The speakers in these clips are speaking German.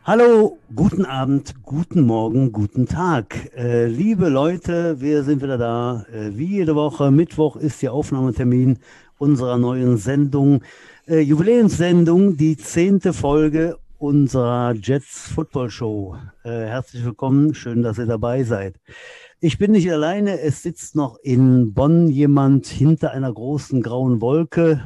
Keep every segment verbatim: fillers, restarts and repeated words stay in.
Hallo, guten Abend, guten Morgen, guten Tag. Äh, liebe Leute, wir sind wieder da. Äh, wie jede Woche, Mittwoch ist der Aufnahmetermin unserer neuen Sendung, äh, Jubiläumssendung, die zehnte Folge unserer Jets Football Show. Äh, herzlich willkommen, schön, dass ihr dabei seid. Ich bin nicht alleine, es sitzt noch in Bonn jemand hinter einer großen grauen Wolke.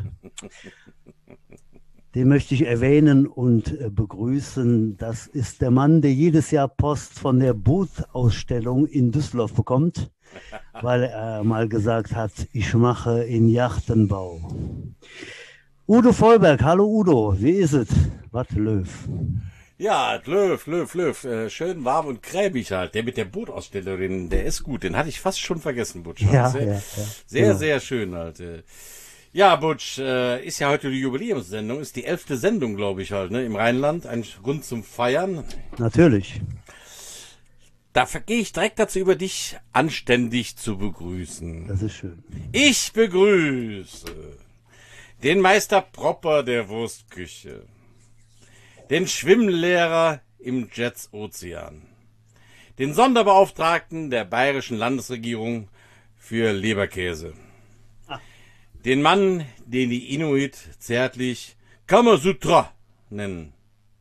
Den möchte ich erwähnen und äh, begrüßen. Das ist der Mann, der jedes Jahr Post von der Bootausstellung in Düsseldorf bekommt, weil er mal gesagt hat, ich mache in Yachtenbau. Udo Vollberg, hallo Udo, wie ist es? Was Löw? Ja, Löw, Löw, Löw, äh, schön warm und kräbig halt. Der mit der Bootausstellerin, der ist gut. Den hatte ich fast schon vergessen, Butch. Halt. Ja, Sehr, ja, ja, sehr, genau. sehr schön halt. äh. Ja, Butch, äh, ist ja heute die Jubiläumssendung, ist die elfte Sendung, glaube ich halt, ne, im Rheinland. Ein Grund zum Feiern. Natürlich. Da gehe ich direkt dazu über, dich anständig zu begrüßen. Das ist schön. Ich begrüße den Meister Propper der Wurstküche, den Schwimmlehrer im Jets Ozean, den Sonderbeauftragten der bayerischen Landesregierung für Leberkäse, den Mann, den die Inuit zärtlich Kamasutra nennen,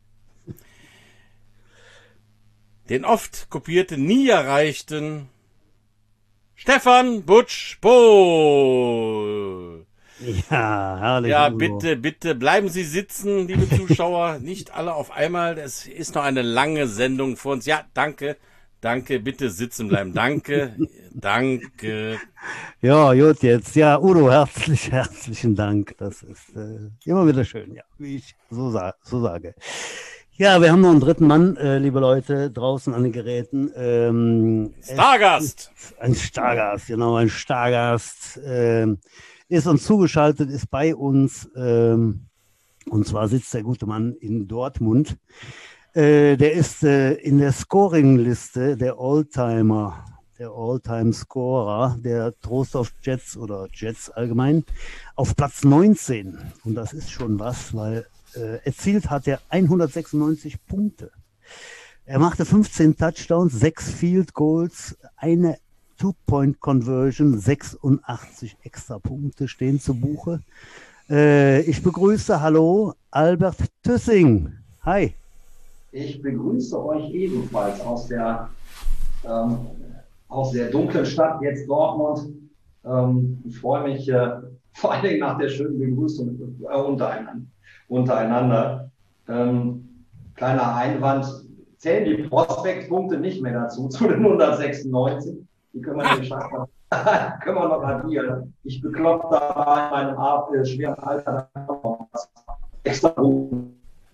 den oft kopierten, nie erreichten Stefan Butch Pohl. Ja, herrlich, Ja, Udo. bitte, bitte bleiben Sie sitzen, liebe Zuschauer. Nicht alle auf einmal. Es ist noch eine lange Sendung vor uns. Ja, danke, danke. Bitte sitzen bleiben. Danke, danke. Ja, gut, jetzt. Ja, Udo, herzlich, herzlichen Dank. Das ist äh, immer wieder schön, ja, wie ich so, sa so sage. Ja, wir haben noch einen dritten Mann, äh, liebe Leute, draußen an den Geräten. Ähm, es Stargast. ist ein Stargast, genau, ein Stargast. Ähm, ist uns zugeschaltet, ist bei uns. Ähm, und zwar sitzt der gute Mann in Dortmund. Äh, der ist äh, in der Scoring-Liste der Oldtimer, der All-Time-Scorer der Trostorf Jets oder Jets allgemein auf Platz neunzehn. Und das ist schon was, weil äh, erzielt hat er hundertsechsundneunzig Punkte. Er machte fünfzehn Touchdowns, sechs Field Goals, eine Two-Point-Conversion, sechsundachtzig extra Punkte stehen zu Buche. Äh, ich begrüße, hallo, Albert Tüssing. Hi. Ich begrüße euch ebenfalls aus der, ähm, aus der dunklen Stadt, jetzt Dortmund. Ähm, ich freue mich äh, vor allen Dingen nach der schönen Begrüßung äh, untereinander. untereinander. Ähm, kleiner Einwand, zählen die Prospektpunkte nicht mehr dazu, zu den hundertsechsundneunzig. Die können wir nämlich können wir noch addieren. Ich bekloppe da in meinem Ar äh, schweren Alter noch was extra Punkte.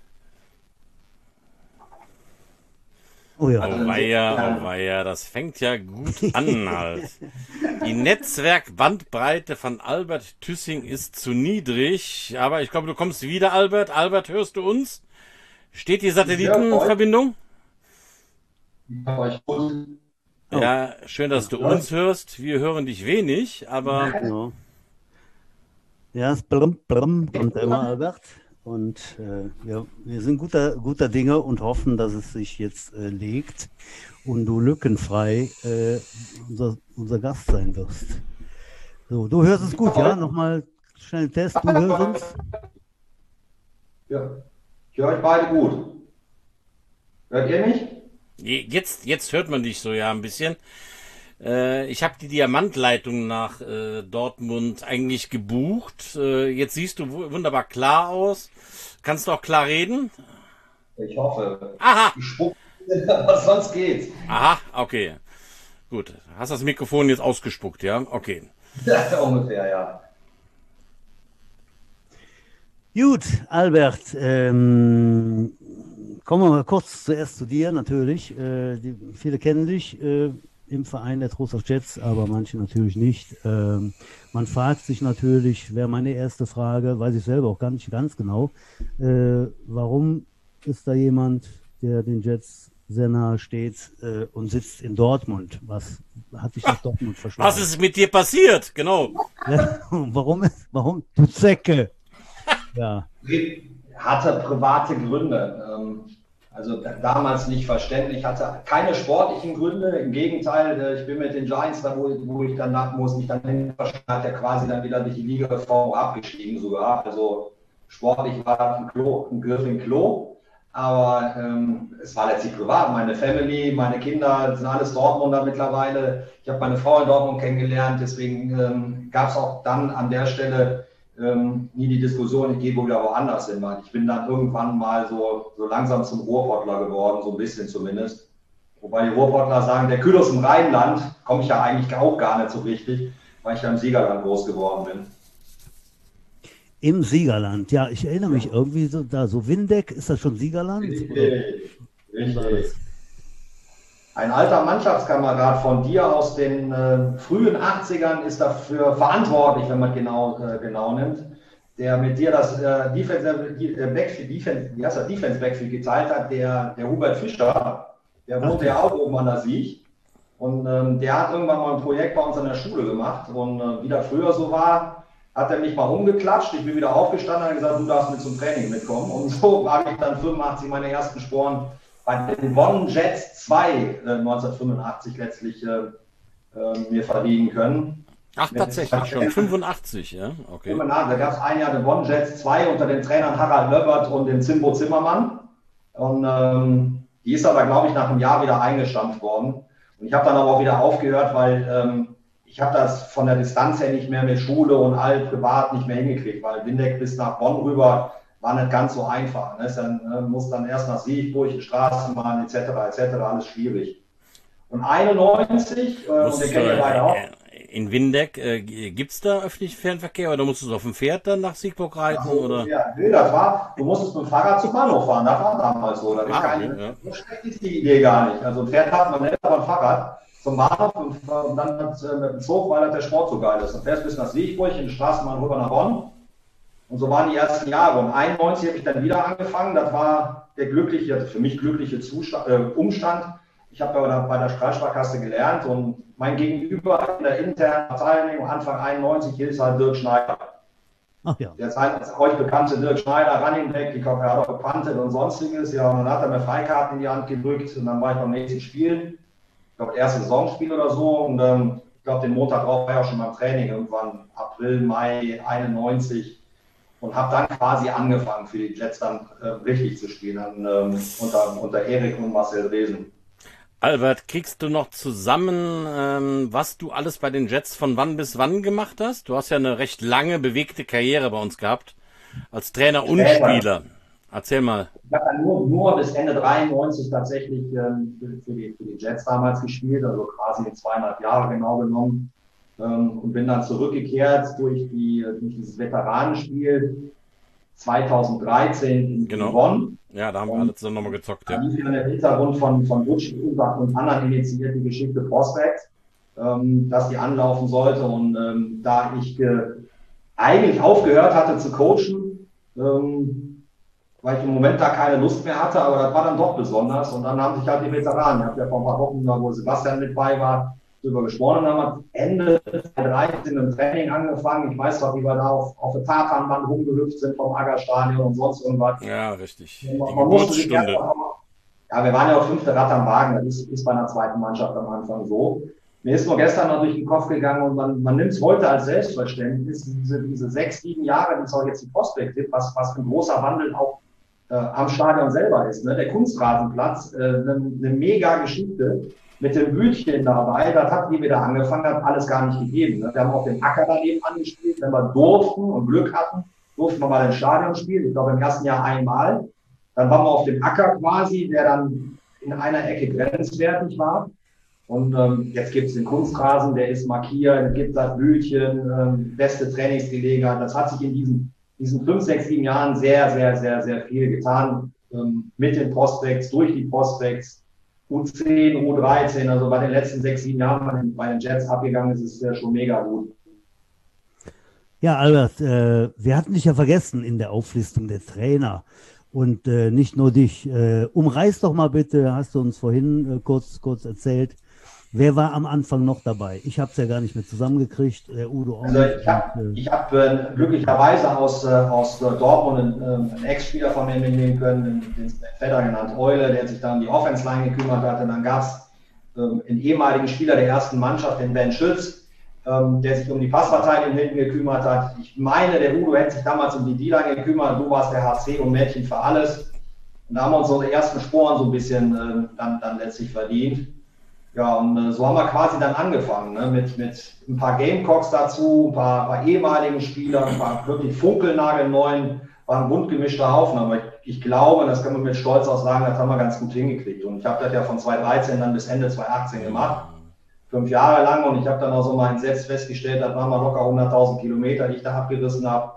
Oh ja. Oh weia, oh weia, das fängt ja gut an halt. Die Netzwerkbandbreite von Albert Tüssing ist zu niedrig, aber ich glaube, du kommst wieder, Albert. Albert, hörst du uns? Steht die Satellitenverbindung? Ja, schön, dass du uns hörst. Wir hören dich wenig, aber... Genau. Ja, es blum, blum, kommt immer, Albert. Und äh, wir, wir sind guter, guter Dinge und hoffen, dass es sich jetzt äh, legt und du lückenfrei äh, unser, unser Gast sein wirst. So, du hörst es gut, ja? Nochmal schnell einen Test, du hörst uns? Ja, ich höre euch beide gut. Hört ihr mich? Jetzt, jetzt hört man dich so ja ein bisschen. Äh, ich habe die Diamantleitung nach äh, Dortmund eigentlich gebucht. Äh, jetzt siehst du wunderbar klar aus. Kannst du auch klar reden? Ich hoffe. Aha. Ich spuck, was sonst geht's. Aha, okay. Gut. Hast das Mikrofon jetzt ausgespuckt, ja? Okay. Ja, ungefähr, ja. Gut, Albert, ähm, kommen wir mal kurz zuerst zu dir natürlich. Äh, die, viele kennen dich äh, im Verein der Trostorf Jets, aber manche natürlich nicht. Ähm, man fragt sich natürlich, wäre meine erste Frage, weiß ich selber auch gar nicht ganz genau, äh, warum ist da jemand, der den Jets sehr nahe steht äh, und sitzt in Dortmund? Was hat dich nach Dortmund verschlagen? Was ist mit dir passiert? Genau. Ja, warum, warum, du Zecke? Ja. Hatte private Gründe. Ähm, Also damals nicht verständlich, hatte keine sportlichen Gründe. Im Gegenteil, ich bin mit den Giants, da wo, wo ich dann nach muss, mich dann hinverstanden, hat er quasi dann wieder durch die Ligareform abgestiegen sogar. Also sportlich war das ein, Klo, ein Griff in Klo. Aber ähm, es war letztlich privat. Meine Family, meine Kinder sind alles Dortmunder mittlerweile. Ich habe meine Frau in Dortmund kennengelernt. Deswegen ähm, gab es auch dann an der Stelle ähm, nie die Diskussion, ich gehe wohl wieder woanders hin. Weil ich bin dann irgendwann mal so, so langsam zum Ruhrpottler geworden, so ein bisschen zumindest. Wobei die Ruhrpottler sagen, der Kühl aus dem Rheinland, komme ich ja eigentlich auch gar nicht so richtig, weil ich ja im Siegerland groß geworden bin. Im Siegerland, ja, ich erinnere mich irgendwie so, da so Windeck, ist das schon Siegerland? Richtig, richtig. Ein alter Mannschaftskamerad von dir aus den äh, frühen achtzigern ist dafür verantwortlich, wenn man genau, äh, genau nimmt, der mit dir das äh, Defense, äh, Backfield, Defense, wie heißt das, Defense Backfield geteilt hat, der, der Hubert Fischer, der wohnte ja auch oben an der Sieg. Und ähm, der hat irgendwann mal ein Projekt bei uns an der Schule gemacht. Und äh, wie das früher so war, hat er mich mal umgeklatscht, ich bin wieder aufgestanden und gesagt, du darfst mit zum Training mitkommen. Und so habe ich dann fünfundachtzig meine ersten Sporen bei den Bonn Jets zwei äh, neunzehnhundertfünfundachtzig letztlich äh, äh, mir verdienen können. Ach, tatsächlich schon, fünfundachtzig, ja, okay. Da gab es ein Jahr den Bonn Jets zwei unter den Trainern Harald Löbert und dem Zimbo Zimmermann. Und ähm, die ist aber, glaube ich, nach einem Jahr wieder eingestampft worden. Und ich habe dann aber auch wieder aufgehört, weil ähm, ich habe das von der Distanz her nicht mehr mit Schule und all privat nicht mehr hingekriegt, weil Windeck bis nach Bonn rüber war nicht ganz so einfach. Ne? Dann äh, muss dann erst nach Siegburg, die Straßenbahn et cetera et cetera, alles schwierig. Und einundneunzig, äh, und wir kennen ja beide auch. In Windeck, äh, gibt es da öffentlichen Fernverkehr oder musst du auf dem Pferd dann nach Siegburg reiten? Also, oder? Ja, nee, das war, du musstest mit dem Fahrrad zum Bahnhof fahren, das war damals so. Das ist Ah, keine, ja. so schlecht ist die Idee gar nicht. Also ein Pferd hat man nicht, aber ein Fahrrad zum Bahnhof und, und dann mit, mit dem Zug, weil der Sport so geil ist. Dann fährst du bis nach Siegburg, in die Straßenbahn rüber nach Bonn. Und so waren die ersten Jahre. Und einundneunzig habe ich dann wieder angefangen. Das war der glückliche, also für mich glückliche Zustand, äh, Umstand. Ich habe bei der, bei der Straßsparkasse gelernt und mein Gegenüber in der internen Abteilung Anfang einundneunzig hieß halt Dirk Schneider. Ach ja. Der als euch bekannte Dirk Schneider, Running Back, ich glaube, er hat auch gepantet und sonstiges. Ja, und dann hat er mir Freikarten in die Hand gedrückt und dann war ich beim nächsten Spiel. Ich glaube, erste Saisonspiel oder so. Und ähm, ich glaube, den Montag drauf war ich auch schon beim Training, irgendwann April, Mai einundneunzig. Und habe dann quasi angefangen, für die Jets dann äh, richtig zu spielen, dann, ähm, unter, unter Erik und Marcel Dresen. Albert, kriegst du noch zusammen, ähm, was du alles bei den Jets von wann bis wann gemacht hast? Du hast ja eine recht lange, bewegte Karriere bei uns gehabt, als Trainer und Später. Spieler. Erzähl mal. Ich habe dann nur, nur bis Ende dreiundneunzig tatsächlich ähm, für, für, die, für die Jets damals gespielt, also quasi zweieinhalb Jahre genau genommen. Ähm, und bin dann zurückgekehrt durch, die, durch dieses Veteranenspiel zweitausenddreizehn in Genau. Bonn. Ja, da haben wir Und alle zusammen nochmal gezockt. Da Ja. lief ja der Hintergrund von, von Butch und anderen initiiert die Geschichte Prospect, ähm, dass die anlaufen sollte. Und ähm, da ich äh, eigentlich aufgehört hatte zu coachen, ähm, weil ich im Moment da keine Lust mehr hatte, aber das war dann doch besonders. Und dann haben sich halt die Veteranen, ich habe ja vor ein paar Wochen, wo Sebastian mit bei war, darüber gesprochen, dann haben wir Ende zweitausenddreizehn im Training angefangen. Ich weiß noch, wie wir da auf, auf der Tatanbahn rumgehüpft sind vom Aggerstadion und sonst irgendwas. Ja, richtig. Die Man, man musste sich Geburtsstunde. erst mal- ja, wir waren ja auch fünfte Rad am Wagen, das ist, ist bei einer zweiten Mannschaft am Anfang so. Mir ist nur gestern noch durch den Kopf gegangen und man, man nimmt es heute als Selbstverständnis, diese, diese sechs, sieben Jahre, die es auch jetzt die Prospect gibt, was, was ein großer Wandel auch äh, am Stadion selber ist. Ne? Der Kunstrasenplatz, äh, eine, eine mega Geschichte mit dem Bütchen dabei, das hat, wie wir da angefangen haben, alles gar nicht gegeben. Ne? Wir haben auf dem Acker daneben angespielt, wenn wir durften und Glück hatten, durften wir mal im Stadion spielen, ich glaube im ersten Jahr einmal. Dann waren wir auf dem Acker quasi, der dann in einer Ecke grenzwertig war. Und ähm, jetzt gibt es den Kunstrasen, der ist markiert, es gibt das Bütchen, ähm, beste Trainingsgelegenheit. Das hat sich in diesen, diesen fünf, sechs, sieben Jahren sehr, sehr, sehr, sehr viel getan. Ähm, mit den Prospects, durch die Prospects, U zehn, U dreizehn, also bei den letzten sechs, sieben Jahren bei den, bei den Jets abgegangen ist, ist es ja schon mega gut. Ja, Albert, äh, wir hatten dich ja vergessen in der Auflistung der Trainer und äh, nicht nur dich. Äh, umreiß doch mal bitte, hast du uns vorhin äh, kurz, kurz erzählt, Wer war am Anfang noch dabei? Ich habe es ja gar nicht mehr zusammengekriegt. Der Udo auch Also nicht. ich habe Und, äh, ich hab, äh, glücklicherweise aus, äh, aus äh, Dortmund einen, äh, einen Ex-Spieler von mir mitnehmen können, den, den Vetter genannt Eule, der sich dann um die Offense-Line gekümmert hat. Und dann gab es ähm, einen ehemaligen Spieler der ersten Mannschaft, den Ben Schütz, ähm, der sich um die Passverteidigung hinten gekümmert hat. Ich meine, der Udo hätte sich damals um die D-Line gekümmert. Du warst der H C und Mädchen für alles. Und da haben wir uns so die ersten Sporen so ein bisschen äh, dann, dann letztlich verdient. Ja, und äh, so haben wir quasi dann angefangen, ne? mit, mit ein paar Gamecocks dazu, ein paar, paar ehemaligen Spielern, ein paar wirklich funkelnagelneuen, war ein bunt gemischter Haufen. Aber ich, ich glaube, das kann man mit Stolz auch sagen, das haben wir ganz gut hingekriegt. Und ich habe das ja von zweitausenddreizehn dann bis Ende zweitausendachtzehn gemacht, fünf Jahre lang. Und ich habe dann auch so mal selbst festgestellt, das waren mal locker hunderttausend Kilometer, die ich da abgerissen habe.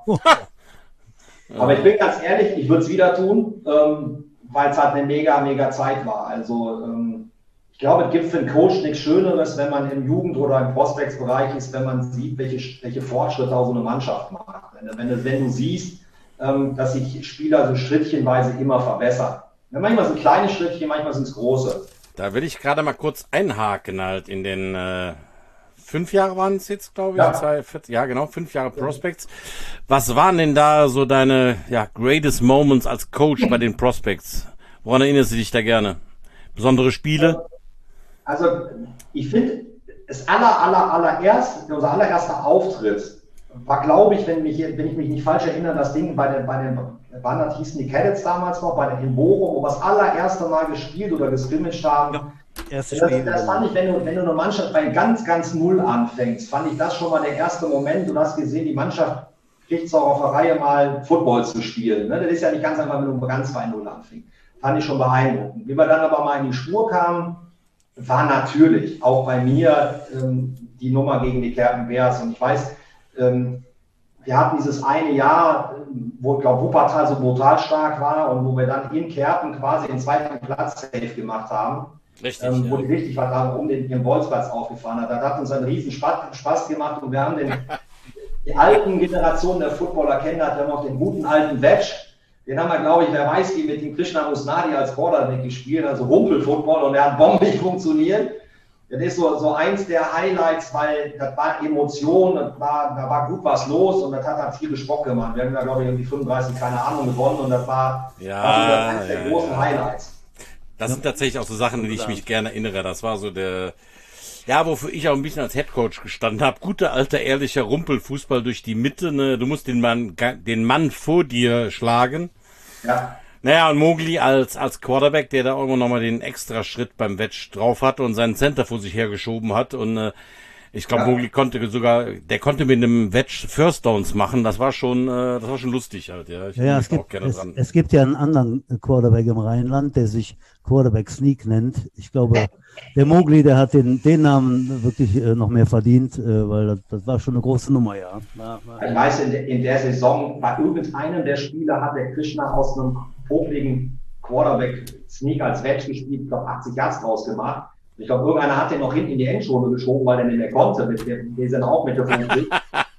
Aber ich bin ganz ehrlich, ich würde es wieder tun, ähm, weil es halt eine mega, mega Zeit war. Also ähm, ich glaube, es gibt für einen Coach nichts Schöneres, wenn man im Jugend- oder im Prospects-Bereich ist, wenn man sieht, welche, welche Fortschritte auch so eine Mannschaft macht. Wenn, wenn, du, wenn du siehst, ähm, dass sich Spieler so schrittchenweise immer verbessern. Ja, manchmal sind kleine Schrittchen, manchmal sind es große. Da will ich gerade mal kurz einhaken halt in den äh, fünf Jahre waren es jetzt, glaube ich. Ja. Zwei, vier, ja, genau, fünf Jahre Prospects. Was waren denn da so deine ja, greatest moments als Coach bei den Prospects? Woran erinnerst du dich da gerne? Besondere Spiele? Also ich finde, das aller, aller, allererst, unser allererster Auftritt war, glaube ich, wenn, mich, wenn ich mich nicht falsch erinnere, das Ding bei den, bei den waren das hießen die Cadets damals noch, bei den in Bochum, wo wir das allererste Mal gespielt oder gescrimmaged haben. Ja, erste das, Spiel. das fand ich, wenn du, wenn du eine Mannschaft bei ganz, ganz null anfängst, fand ich das schon mal der erste Moment. Du hast gesehen, die Mannschaft kriegt es auch auf der Reihe mal Football zu spielen. Ne? Das ist ja nicht ganz einfach, wenn du ganz bei null anfängst. Fand ich schon beeindruckend. Wie wir dann aber mal in die Spur kamen, war natürlich auch bei mir ähm, die Nummer gegen die Kerpen Bears. Und ich weiß, ähm, wir hatten dieses eine Jahr, wo, ich glaube, Wuppertal so brutal stark war und wo wir dann in Kerpen quasi den zweiten Platz safe gemacht haben. Richtig, ähm, ja. Wo die richtig was haben, um den, den Bolzplatz aufgefahren hat. Das hat uns einen riesen Spaß, Spaß gemacht und wir haben den, die alten Generationen der Footballer kennen, wir haben auch den guten alten Wedge. Den haben wir, glaube ich, wer weiß, wie mit dem Krishna Musnadi als Quarterback gespielt, also Rumpel-Football, und der hat bombig funktioniert. Das ist so, so eins der Highlights, weil das war Emotion, das war, da war gut was los und das hat dann viel Spock gemacht. Wir haben da, glaube ich, irgendwie fünfunddreißig, keine Ahnung, gewonnen und das war, Ja, war so eines der ja, großen ja. Highlights. Das sind tatsächlich auch so Sachen, an die ich mich gerne erinnere. Das war so der, ja, wofür ich auch ein bisschen als Headcoach gestanden habe. Guter, alter, ehrlicher Rumpelfußball durch die Mitte. Ne? Du musst den Mann, den Mann vor dir schlagen. Ja. Naja, und Mowgli als, als Quarterback, der da irgendwo nochmal den extra Schritt beim Wedge drauf hatte und seinen Center vor sich hergeschoben hat. Und äh, ich glaube, Ja. Mowgli konnte sogar, der konnte mit einem Wedge First Downs machen. Das war schon, äh, das war schon lustig halt, ja. Ich Ja, erinnere es mich auch gibt, gerne es, dran. es gibt ja einen anderen Quarterback im Rheinland, der sich Quarterback Sneak nennt. Ich glaube, der Mowgli, der hat den, den Namen wirklich äh, noch mehr verdient, äh, weil das, das war schon eine große Nummer, ja. War, war, Ich weiß, in der, in der Saison bei irgendeinem der Spieler hat der Krishna aus einem popligen Quarterback-Sneak als Wedge gespielt, ich glaube achtzig Yards draus gemacht. Ich glaube, irgendeiner hat den noch hinten in die Endzone geschoben, weil der nicht mehr konnte. Mit dem, die sind auch mit der fünfzig.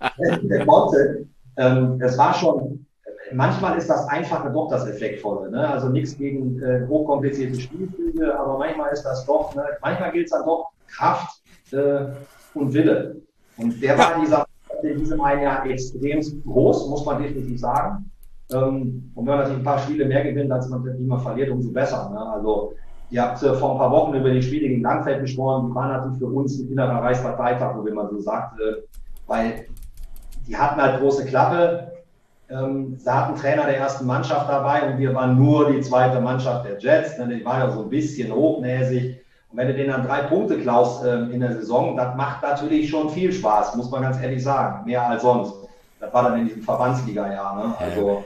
Der konnte. Ähm, es war schon, manchmal ist das Einfache doch das Effektvolle. Ne? Also nichts gegen äh, hochkomplizierte Spielzüge, aber manchmal ist das doch, ne? Manchmal gilt es dann doch Kraft äh, und Wille. Und der war in, dieser, in diesem einen Jahr extrem groß, muss man definitiv sagen. Ähm, und wenn man natürlich ein paar Spiele mehr gewinnt, als man die man verliert, umso besser. Ne? Also ihr habt äh, vor ein paar Wochen über die Spiele gegen Langfeld gesprochen, die waren natürlich für uns ein innerer Reichsparteitag, wie man so sagt, äh, weil die hatten halt große Klappe. Ähm, sie hatten einen Trainer der ersten Mannschaft dabei und wir waren nur die zweite Mannschaft der Jets. Ne? Die war ja so ein bisschen hochnäsig. Und wenn du denen dann drei Punkte klaust äh, in der Saison, das macht natürlich schon viel Spaß, muss man ganz ehrlich sagen. Mehr als sonst. Das war dann in diesem Verbandsliga-Jahr. Ne? Also,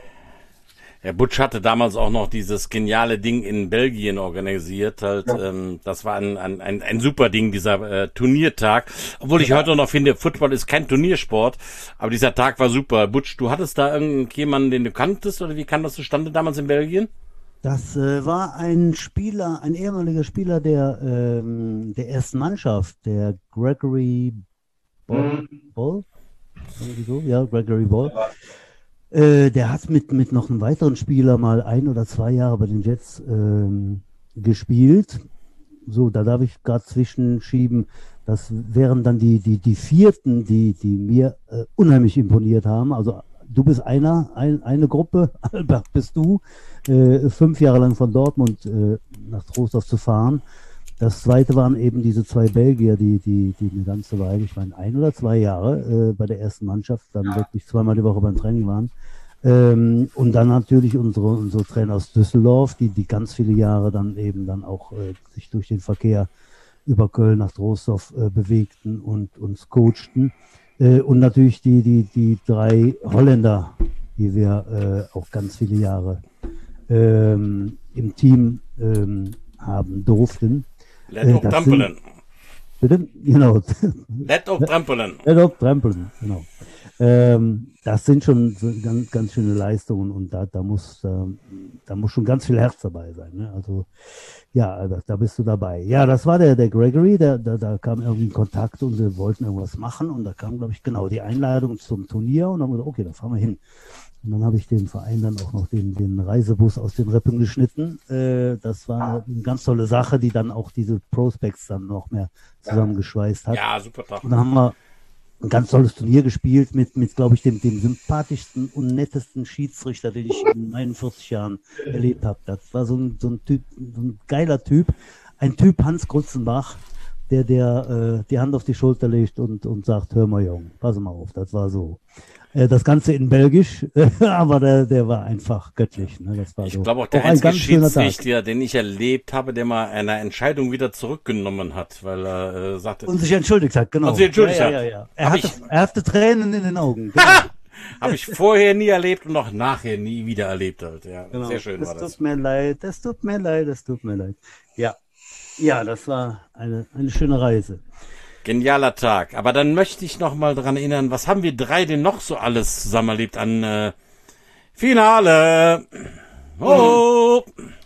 Herr Butsch hatte damals auch noch dieses geniale Ding in Belgien organisiert. Halt, Ja. ähm, das war ein, ein, ein, ein super Ding, dieser äh, Turniertag. Obwohl ich Ja. heute noch finde, Football ist kein Turniersport, aber dieser Tag war super. Butsch, du hattest da irgendjemanden, den du kanntest, oder wie kam das zustande damals in Belgien? das äh, war ein Spieler, ein ehemaliger Spieler der, ähm, der ersten Mannschaft, der Gregory Ball. Mhm. Ball? Irgendwie so? Ja, Gregory Ball. Äh, der hat mit, mit noch einem weiteren Spieler mal ein oder zwei Jahre bei den Jets ähm, gespielt. so, da darf ich gerade zwischenschieben. Das wären dann die, die, die vierten, die, die mir äh, unheimlich imponiert haben. Also du bist einer, ein, eine Gruppe, Albert bist du, äh, fünf Jahre lang von Dortmund äh, nach Trostorf zu fahren. Das zweite waren eben diese zwei Belgier, die, die, die eine ganze Weile, ich meine ein oder zwei Jahre äh, bei der ersten Mannschaft, dann wirklich zweimal die Woche beim Training waren. Ähm, und dann natürlich unsere, unsere Trainer aus Düsseldorf, die, die ganz viele Jahre dann eben dann auch äh, sich durch den Verkehr über Köln nach Trostorf äh, bewegten und uns coachten. Äh, und natürlich die, die, die drei Holländer, die wir äh, auch ganz viele Jahre ähm, im Team ähm, haben durften. Let op trampelen. Bitte? Genau. Let op trampelen. Let op trampelen, genau. Ähm, das sind schon so ganz, ganz schöne Leistungen und da, da, muss, da, da muss schon ganz viel Herz dabei sein. Ne? Also ja, da, da bist du dabei. Ja, das war der, der Gregory, der, der, da kam irgendwie ein Kontakt und wir wollten irgendwas machen und da kam, glaube ich, genau die Einladung zum Turnier und dann haben wir gesagt, okay, da fahren wir hin. Und dann habe ich dem Verein dann auch noch den, den Reisebus aus den Rippen geschnitten. Äh, das war eine, eine ganz tolle Sache, die dann auch diese Prospects dann noch mehr zusammengeschweißt hat. Ja, super Tag. Und dann haben wir ein ganz tolles Turnier gespielt mit, mit glaube ich, dem, dem sympathischsten und nettesten Schiedsrichter, den ich in einundvierzig Jahren erlebt habe. Das war so ein, so ein Typ, so ein geiler Typ. Ein Typ Hans Grutzenbach, der, der äh, die Hand auf die Schulter legt und, und sagt, hör mal Jung, pass mal auf, das war so. Äh, das Ganze in Belgisch, aber der, der war einfach göttlich. Ne? Das war ich so. glaube auch der auch ein einzige ganz schöner Tag. Schiedsrichter, den ich erlebt habe, der mal eine Entscheidung wieder zurückgenommen hat, weil er äh, sagte... Und sich entschuldigt hat, genau. Und sich entschuldigt ja, hat. Ja, ja, ja. Er, Hab hatte, ich- er hatte Tränen in den Augen. Genau. Habe ich vorher nie erlebt und auch nachher nie wieder erlebt. Halt. Ja, Genau. sehr schön das war das. tut mir leid, das tut mir leid, das tut mir leid. Ja, ja, das war eine, eine schöne Reise. Genialer Tag. Aber dann möchte ich noch mal dran erinnern, was haben wir drei denn noch so alles zusammen erlebt an äh, Finale? Oh!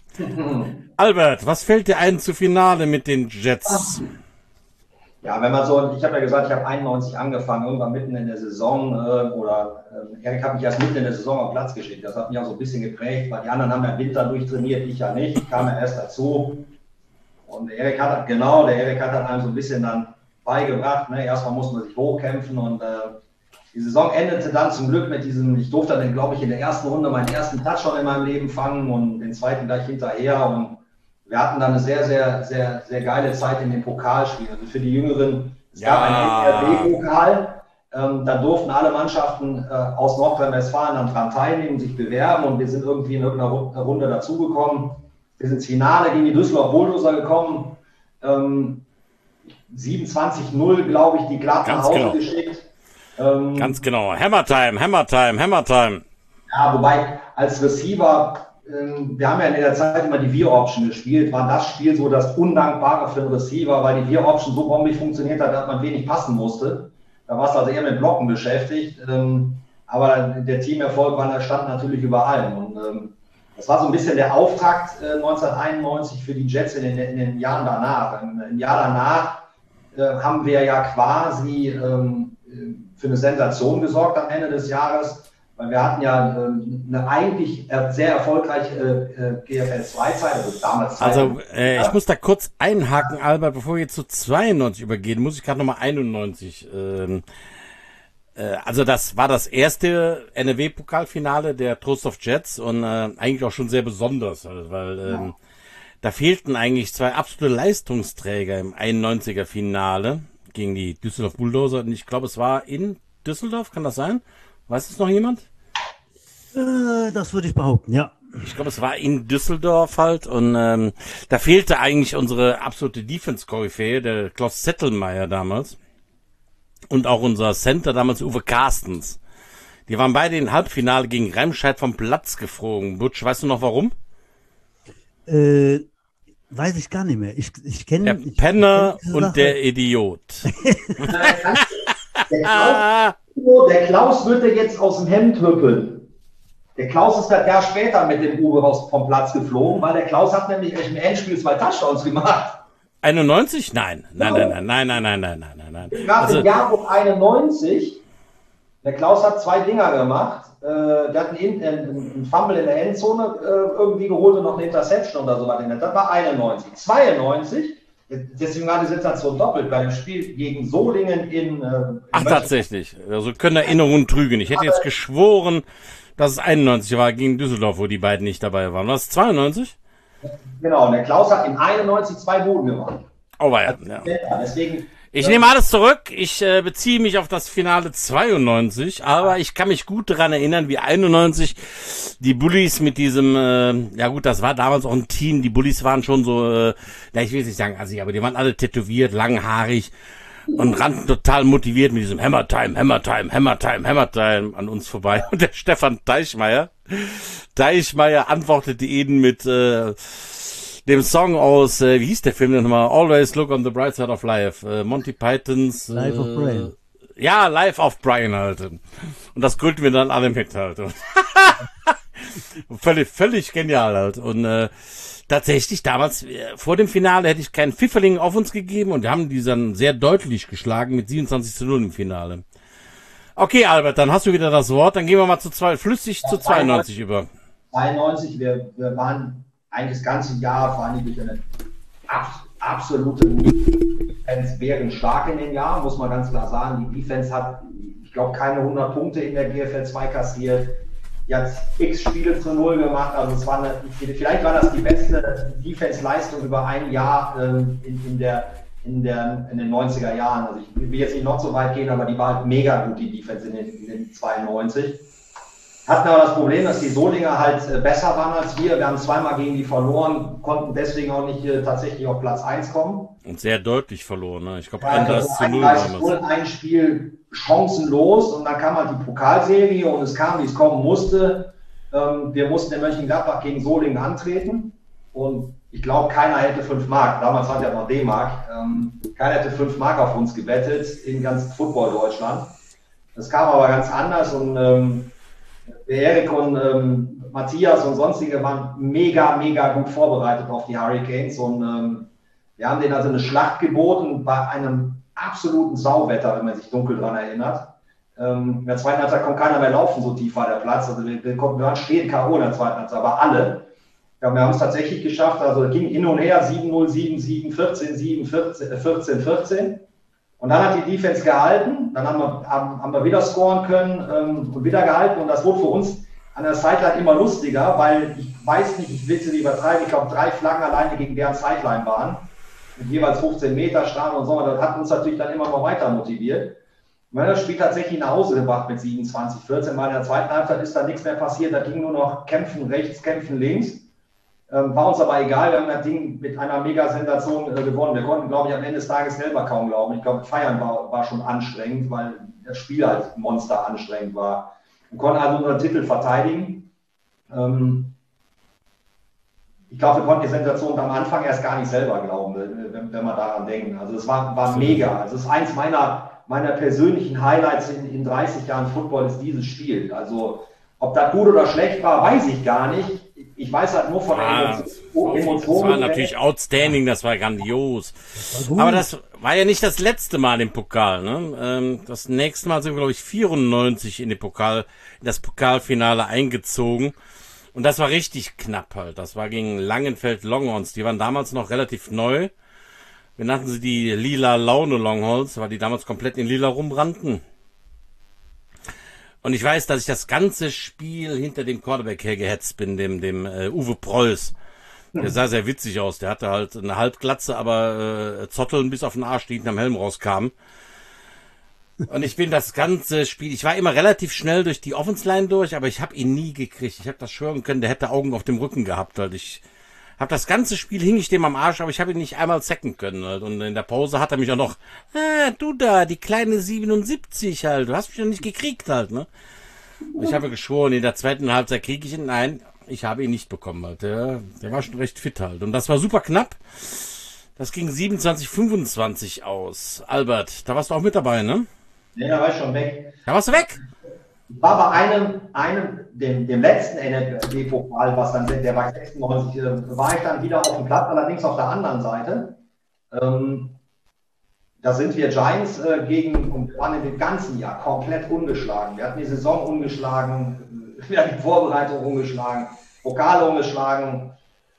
Albert, was fällt dir ein zu Finale mit den Jets? Ja, wenn man so, ich habe ja gesagt, ich habe einundneunzig angefangen, irgendwann mitten in der Saison äh, oder äh, Erik hat mich erst mitten in der Saison auf Platz geschickt. Das hat mich auch so ein bisschen geprägt, weil die anderen haben ja im Winter durchtrainiert, ich ja nicht. Ich kam ja erst dazu. Und der Erik hat, genau, der Erik hat dann einem so ein bisschen dann beigebracht. Ne? Erstmal muss man sich hochkämpfen und äh, die Saison endete dann zum Glück mit diesem, ich durfte dann, glaube ich, in der ersten Runde meinen ersten Touchdown in meinem Leben fangen und den zweiten gleich hinterher und wir hatten dann eine sehr, sehr, sehr, sehr geile Zeit in den Pokalspielen. Also für die Jüngeren, es Ja. gab einen N R W-Pokal, ähm, da durften alle Mannschaften äh, aus Nordrhein-Westfalen dann dran teilnehmen, sich bewerben und wir sind irgendwie in irgendeiner Ru- Runde dazugekommen. Wir sind ins Finale gegen die Düsseldorf Bulldozer gekommen, ähm, siebenundzwanzig null, glaube ich, die glatt nach Ganz Hause genau. geschickt. Ähm, Ganz genau. Hammer Time, Hammer Time, Hammer Time. Ja, wobei als Receiver, ähm, wir haben ja in der Zeit immer die Veer-Option gespielt, war das Spiel so das Undankbare für einen Receiver, weil die Veer-Option so bombig funktioniert hat, dass man wenig passen musste. Da war es also eher mit Blocken beschäftigt. Ähm, aber der Teamerfolg war, stand natürlich über allem. Und ähm, das war so ein bisschen der Auftakt äh, neunzehnhunderteinundneunzig für die Jets in den, in den Jahren danach. Im, im Jahr danach äh, haben wir ja quasi ähm, für eine Sensation gesorgt am Ende des Jahres. Weil wir hatten ja ähm, eine eigentlich äh, sehr erfolgreiche äh, G F L zwei Zeit, also damals Zeit. Also, äh, ich muss da kurz einhaken, Albert, bevor wir jetzt zu zweiundneunzig übergehen, muss ich gerade nochmal einundneunzig. Ähm, äh, also das war das erste N R W-Pokalfinale der Trostorf Jets und äh, eigentlich auch schon sehr besonders, also, weil ähm, Ja. da fehlten eigentlich zwei absolute Leistungsträger im einundneunziger-Finale gegen die Düsseldorf Bulldozer und ich glaube, es war in Düsseldorf, kann das sein? Weiß es noch jemand? Äh, das würde ich behaupten, ja. Ich glaube, es war in Düsseldorf halt und ähm, da fehlte eigentlich unsere absolute Defense-Koryphäe, der Klaus Zettelmeier damals und auch unser Center damals, Uwe Carstens. Die waren beide im Halbfinale gegen Remscheid vom Platz geflogen. Butsch, weißt du noch warum? Äh, weiß ich gar nicht mehr. Ich, ich kenne Der Penner ich kenn diese und Sache. der Idiot. Der Klaus, der Klaus wird dir jetzt aus dem Hemd hüppeln. Der Klaus ist ein Jahr später mit dem Uwe raus vom Platz geflogen, weil der Klaus hat nämlich im Endspiel zwei Touchdowns gemacht. einundneunzig? Nein. Nein, nein, nein, nein, nein, nein, nein, nein, nein, nein. Gerade Also, im Jahrbuch einundneunzig, der Klaus hat zwei Dinger gemacht. Äh, der hat einen, einen, einen Fumble in der Endzone äh, irgendwie geholt und noch eine Interception oder so. Das war einundneunzig. zweiundneunzig Deswegen war die Situation doppelt bei dem Spiel gegen Solingen in. Äh, in Ach, tatsächlich. Also können Erinnerungen trügen. Ich hätte jetzt geschworen, dass es einundneunzig war gegen Düsseldorf, wo die beiden nicht dabei waren. War es zweiundneunzig? Genau, und der Klaus hat in einundneunzig zwei Buden gemacht. Oh, war ja. Also, ja. Deswegen. Ich nehme alles zurück. Ich äh, beziehe mich auf das Finale zweiundneunzig, aber ich kann mich gut daran erinnern, wie einundneunzig die Bullies mit diesem, äh, ja gut, das war damals auch ein Team, die Bullies waren schon so, äh, ja, ich will nicht sagen assig, aber die waren alle tätowiert, langhaarig und rannten total motiviert mit diesem Hammer Time, Hammer Time, Hammer Time, Hammer Time an uns vorbei. Und der Stefan Deichmeier, Deichmeier antwortete ihnen mit, äh, dem Song aus, äh, wie hieß der Film denn nochmal? Always Look on the Bright Side of Life. Äh, Monty Pythons. Äh, Life of Brian. Ja, Life of Brian halt. Und das grüllten wir dann alle mit halt. völlig, völlig genial halt. Und äh, tatsächlich damals, äh, vor dem Finale hätte ich keinen Pfifferling auf uns gegeben und wir haben die dann sehr deutlich geschlagen mit siebenundzwanzig zu null im Finale. Okay, Albert, dann hast du wieder das Wort. Dann gehen wir mal zu zwei, flüssig zu zweiundneunzig über. zweiundneunzig, wir, wir waren eigentlich das ganze Jahr, vor allem durch eine absolute Defense wären stark in dem Jahr, muss man ganz klar sagen. Die Defense hat, ich glaube, keine hundert Punkte in der G F L zwei kassiert. Die hat x Spiele zu null gemacht. Also es war eine, vielleicht war das die beste Defense-Leistung über ein Jahr ähm, in, in, der, in, der, in den neunziger Jahren. Also ich will jetzt nicht noch so weit gehen, aber die war halt mega gut, die Defense in den, in den zweiundneunzig. Hatten aber das Problem, dass die Solinger halt äh, besser waren als wir. Wir haben zweimal gegen die verloren, konnten deswegen auch nicht äh, tatsächlich auf Platz eins kommen. Und sehr deutlich verloren, ne? Ich glaube, ja, einunddreißig zu null damals. Ein Spiel chancenlos und dann kam halt die Pokalserie und es kam, wie es kommen musste. Ähm, wir mussten in Mönchengladbach gegen Solingen antreten und ich glaube, keiner hätte fünf Mark, damals war es ja noch D-Mark, ähm, keiner hätte fünf Mark auf uns gewettet in ganz Football Deutschland. Das kam aber ganz anders und ähm, Erik und ähm, Matthias und sonstige waren mega, mega gut vorbereitet auf die Hurricanes und ähm, wir haben denen also eine Schlacht geboten bei einem absoluten Sauwetter, wenn man sich dunkel dran erinnert. Ähm, in der zweiten Halbzeit konnte keiner mehr laufen, so tief war der Platz. Also wir, wir, konnten, wir waren stehen K O in der zweiten Halbzeit, aber alle. Ja, wir haben es tatsächlich geschafft, also ging hin und her, sieben null, sieben sieben, vierzehn sieben, vierzehn vierzehn. Und dann hat die Defense gehalten, dann haben wir, haben, haben wir wieder scoren können ähm, und wieder gehalten. Und das wurde für uns an der Sideline immer lustiger, weil ich weiß nicht, ich will sie nicht übertreiben, ich glaube drei Flaggen alleine gegen deren Sideline waren, mit jeweils fünfzehn Meter Starten und so. Und das hat uns natürlich dann immer noch weiter motiviert. Wir haben das Spiel tatsächlich nach Hause gebracht mit siebenundzwanzig vierzehn, weil in der zweiten Halbzeit ist da nichts mehr passiert, da ging nur noch Kämpfen rechts, Kämpfen links. Ähm, war uns aber egal, wir haben das Ding mit einer Mega-Sensation äh, gewonnen. Wir konnten, glaube ich, am Ende des Tages selber kaum glauben. Ich glaube, Feiern war, war schon anstrengend, weil das Spiel halt monster anstrengend war. Wir konnten also unseren Titel verteidigen. Ähm, ich glaube, wir konnten die Sensation am Anfang erst gar nicht selber glauben, wenn, wenn wir daran denken. Also es war, war mega. Also es ist eins meiner, meiner persönlichen Highlights in, in dreißig Jahren Football ist dieses Spiel. Also ob das gut oder schlecht war, weiß ich gar nicht. Ich weiß halt nur von ah, Emotionen. Das war natürlich outstanding, das war grandios. Das war aber das war ja nicht das letzte Mal im Pokal. Ne? Das nächste Mal sind wir, glaube ich, vierundneunzig in, den Pokal, in das Pokalfinale eingezogen. Und das war richtig knapp halt. Das war gegen Langenfeld Longhorns. Die waren damals noch relativ neu. Wir nannten sie die lila Laune Longhorns, weil die damals komplett in lila rumrannten. Und ich weiß, dass ich das ganze Spiel hinter dem Quarterback hergehetzt bin, dem, dem äh, Uwe Preuß. Der sah sehr witzig aus. Der hatte halt eine Halbglatze, aber äh, Zotteln bis auf den Arsch, die hinterm Helm rauskamen. Und ich bin das ganze Spiel, ich war immer relativ schnell durch die Offense-Line durch, aber ich habe ihn nie gekriegt. Ich habe das schwören können, der hätte Augen auf dem Rücken gehabt. Halt. Ich habe das ganze Spiel, hing ich dem am Arsch, aber ich habe ihn nicht einmal sacken können. Halt. Und in der Pause hat er mich auch noch, ah, du da, die kleine siebenundsiebzig halt, du hast mich noch nicht gekriegt halt. Ne? Und ich habe geschworen, in der zweiten Halbzeit kriege ich ihn. Nein, ich habe ihn nicht bekommen halt. Der, der war schon recht fit halt. Und das war super knapp. Das ging siebenundzwanzig fünfundzwanzig aus. Albert, da warst du auch mit dabei, ne? Nee, da war ich schon weg. Da warst du weg? Ich war bei einem, einem dem, dem letzten N F L-Pokal, was dann, der war sechsundneunzig, war ich dann wieder auf dem Platz, allerdings auf der anderen Seite. Ähm, da sind wir Giants äh, gegen, und wir waren in dem ganzen Jahr komplett ungeschlagen. Wir hatten die Saison ungeschlagen, wir hatten die Vorbereitung ungeschlagen, Pokale ungeschlagen.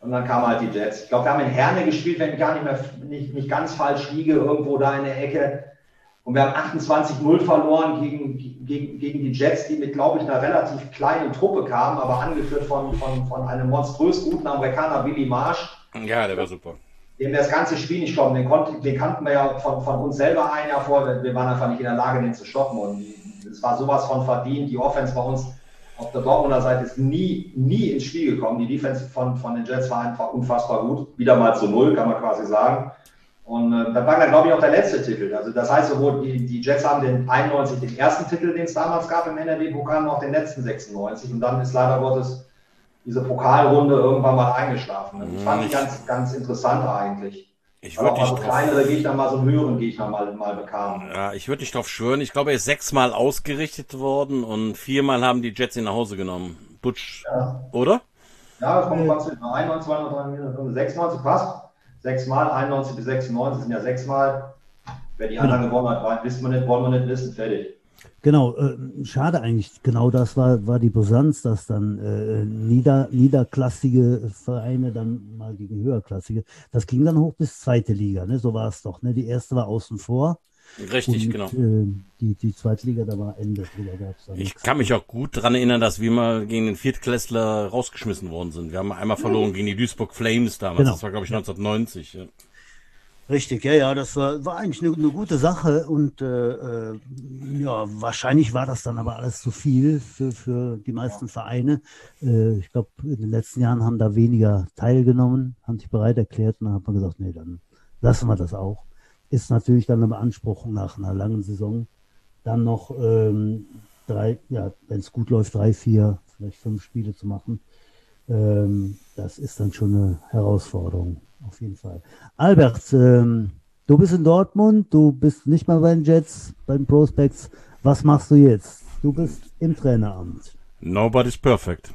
Und dann kamen halt die Jets. Ich glaube, wir haben in Herne gespielt, wenn ich gar nicht mehr nicht, nicht ganz falsch liege, irgendwo da in der Ecke. Und wir haben achtundzwanzig null verloren gegen, gegen, gegen die Jets, die mit, glaube ich, einer relativ kleinen Truppe kamen, aber angeführt von, von, von einem monströs guten Amerikaner, Billy Marsh. Ja, der war super. Dem wir das ganze Spiel nicht stoppen. Den, konnten, den kannten wir ja von, von uns selber ein Jahr vorher. Wir waren einfach nicht in der Lage, den zu stoppen. Und es war sowas von verdient. Die Offense bei uns auf der Dortmunder Seite ist nie, nie ins Spiel gekommen. Die Defense von, von den Jets war einfach unfassbar gut. Wieder mal zu null, kann man quasi sagen. Und äh, das war dann, glaube ich, auch der letzte Titel. Also das heißt, sowohl die, die Jets haben den einundneunzig, den ersten Titel, den es damals gab im N R W-Pokal, noch den letzten sechsundneunzig. Und dann ist leider Gottes diese Pokalrunde irgendwann mal eingeschlafen. Also ich fand die ganz, ganz interessant eigentlich. Ich würde nicht so kleinere Gegner mal so einen höheren Gegner mal, mal bekamen. Ja, ich würde nicht drauf schwören. Ich glaube, er ist sechsmal ausgerichtet worden und viermal haben die Jets ihn nach Hause genommen. Butch, ja. Oder? Ja, das kommt fast hin. einundneunzig, zweiundneunzig, sechsundneunzig passt. Sechsmal, einundneunzig bis sechsundneunzig sind ja sechsmal. Wer die anderen gewonnen hat, wissen wir nicht, wollen wir nicht wissen, fertig. Genau, äh, schade eigentlich. Genau das war, war die Brisanz, dass dann äh, nieder, niederklassige Vereine dann mal gegen höherklassige. Das ging dann hoch bis zweite Liga, ne? So war es doch. Ne? Die erste war außen vor. Richtig, und, genau. Äh, die, die zweite Liga, da war Ende. Da gab's dann ich nichts. Kann mich auch gut daran erinnern, dass wir mal gegen den Viertklässler rausgeschmissen worden sind. Wir haben einmal verloren gegen die Duisburg Flames damals. Genau. Das war, glaube ich, neunzehnhundertneunzig. Ja. Richtig, ja, ja, das war, war eigentlich eine, eine gute Sache und äh, äh, ja, wahrscheinlich war das dann aber alles zu viel für, für die meisten Vereine. Äh, ich glaube, in den letzten Jahren haben da weniger teilgenommen, haben sich bereit erklärt und dann hat man gesagt, nee, dann lassen wir das auch. Ist natürlich dann eine Beanspruchung nach einer langen Saison, dann noch ähm, drei, ja, wenn es gut läuft, drei, vier, vielleicht fünf Spiele zu machen. Ähm, das ist dann schon eine Herausforderung. Auf jeden Fall. Albert, ähm, du bist in Dortmund, du bist nicht mal bei den Jets, bei den Prospects. Was machst du jetzt? Du bist im Traineramt. Nobody's perfect.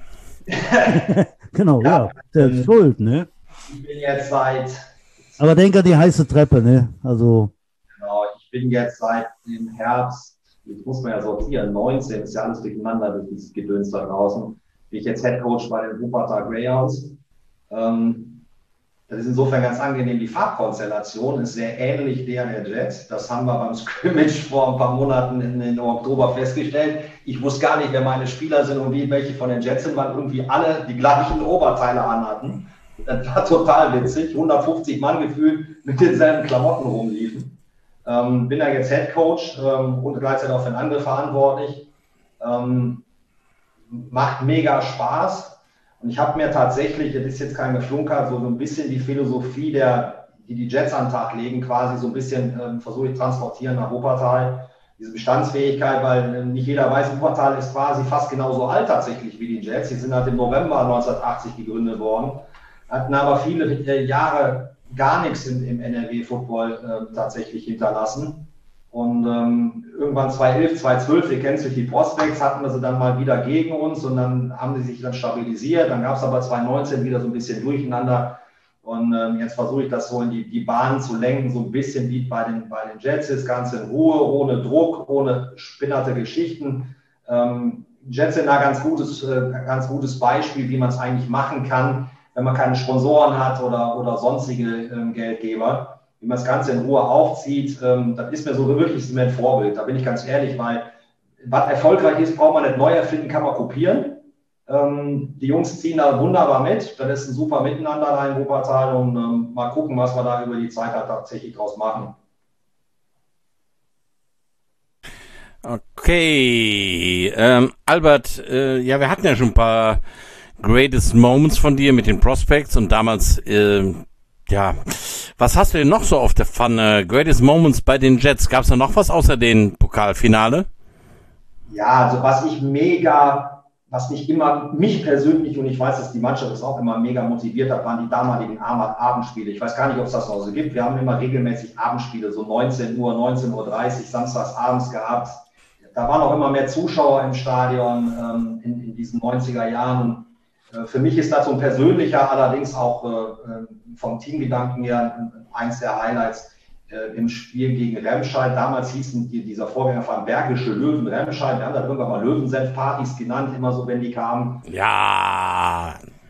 Genau, ja. ja. Der ist schuld, ne? Ich bin jetzt seit... Aber denk an die heiße Treppe, ne? Also... Genau, ich bin jetzt seit dem Herbst, jetzt muss man ja sortieren, neunzehn, ist ja alles durcheinander durch dieses Gedöns da draußen, bin ich jetzt Headcoach bei den Wuppertal Greyhounds. Ähm, Das ist insofern ganz angenehm. Die Farbkonstellation ist sehr ähnlich der der Jets. Das haben wir beim Scrimmage vor ein paar Monaten in, in Oktober festgestellt. Ich wusste gar nicht, wer meine Spieler sind und wie welche von den Jets sind, weil irgendwie alle die gleichen Oberteile anhatten. Das war total witzig. hundertfünfzig Mann gefühlt mit denselben Klamotten rumliefen. Ähm, bin da jetzt Head Coach ähm, und gleichzeitig auch für den Angriff verantwortlich. Ähm, macht mega Spaß. Und ich habe mir tatsächlich, das ist jetzt kein Geflunker, so ein bisschen die Philosophie, der, die die Jets an den Tag legen, quasi so ein bisschen ähm, versuche ich transportieren nach Wuppertal. Diese Bestandsfähigkeit, weil äh, nicht jeder weiß, Wuppertal ist quasi fast genauso alt tatsächlich wie die Jets. Die sind halt im November neunzehnhundertachtzig gegründet worden, hatten aber viele äh, Jahre gar nichts im, im N R W-Football äh, tatsächlich hinterlassen. Und ähm, irgendwann zweitausendelf, zweitausendzwölf, ihr kennt sich die Prospects, hatten wir sie dann mal wieder gegen uns und dann haben sie sich dann stabilisiert. Dann gab es aber zweitausendneunzehn wieder so ein bisschen Durcheinander. Und ähm, jetzt versuche ich das so in die, die Bahn zu lenken, so ein bisschen wie bei den, bei den Jets, das Ganze in Ruhe, ohne Druck, ohne spinnerte Geschichten. Ähm, Jets sind da ein ganz gutes, äh, ganz gutes Beispiel, wie man es eigentlich machen kann, wenn man keine Sponsoren hat oder, oder sonstige ähm, Geldgeber. Wie man das Ganze in Ruhe aufzieht, ähm, das ist mir so wirklich ein Vorbild. Da bin ich ganz ehrlich, weil was erfolgreich ist, braucht man nicht neu erfinden, kann man kopieren. Ähm, die Jungs ziehen da wunderbar mit. Das ist ein super Miteinander da in Wuppertal und ähm, mal gucken, was wir da über die Zeit halt tatsächlich draus machen. Okay, ähm, Albert, äh, ja, wir hatten ja schon ein paar Greatest Moments von dir mit den Prospects und damals, äh, ja, was hast du denn noch so auf der Pfanne? Greatest Moments bei den Jets, gab es da noch was außer den Pokalfinale? Ja, also was ich mega, was mich immer, mich persönlich und ich weiß, dass die Mannschaft ist auch immer mega motiviert hat, waren die damaligen Abendspiele. Ich weiß gar nicht, ob es das noch so gibt. Wir haben immer regelmäßig Abendspiele, so neunzehn Uhr, neunzehn Uhr dreißig, samstags abends gehabt. Da waren auch immer mehr Zuschauer im Stadion ähm, in, in diesen neunziger Jahren. Und, äh, für mich ist das so ein persönlicher, allerdings auch äh, vom Teamgedanken her eins der Highlights äh, im Spiel gegen Remscheid. Damals hießen die, dieser Vorgängerverein Bergische Löwen Remscheid. Wir haben das irgendwann mal Löwensenf-Partys genannt, immer so, wenn die kamen. Ja.